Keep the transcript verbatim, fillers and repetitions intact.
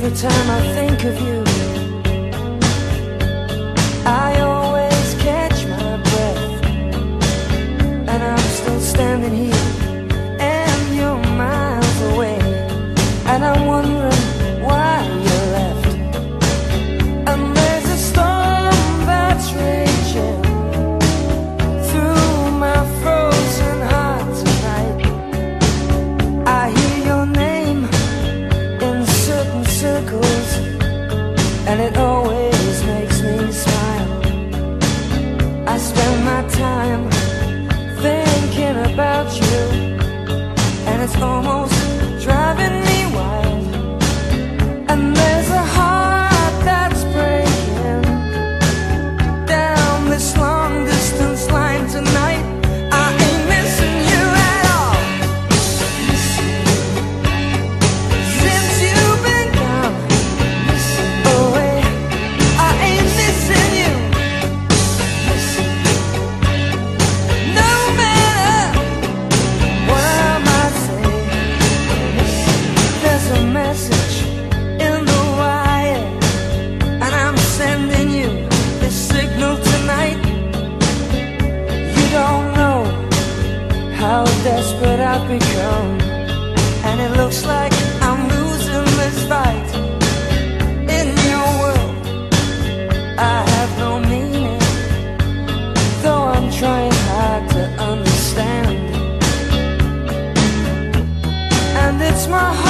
Every time I think of you, I always catch my breath, and I'm still standing here, and you're miles away, and I'm wondering why you left. And there's a storm that's raging through my frozen heart tonight. I hear your name in certain circles, and it always makes me smile. I spend my time thinking about you, and it's almost driving me wild. And there's a heart that's breaking down this long distance line tonight. I ain't missing you at all. Since you've been gone away, I ain't missing you. No matter what I might say, there's a message in the wire, and I'm sending you this signal tonight. You don't know how desperate I've become, and it looks like I'm losing this fight. In your world, I have no meaning, though I'm trying hard to understand. And it's my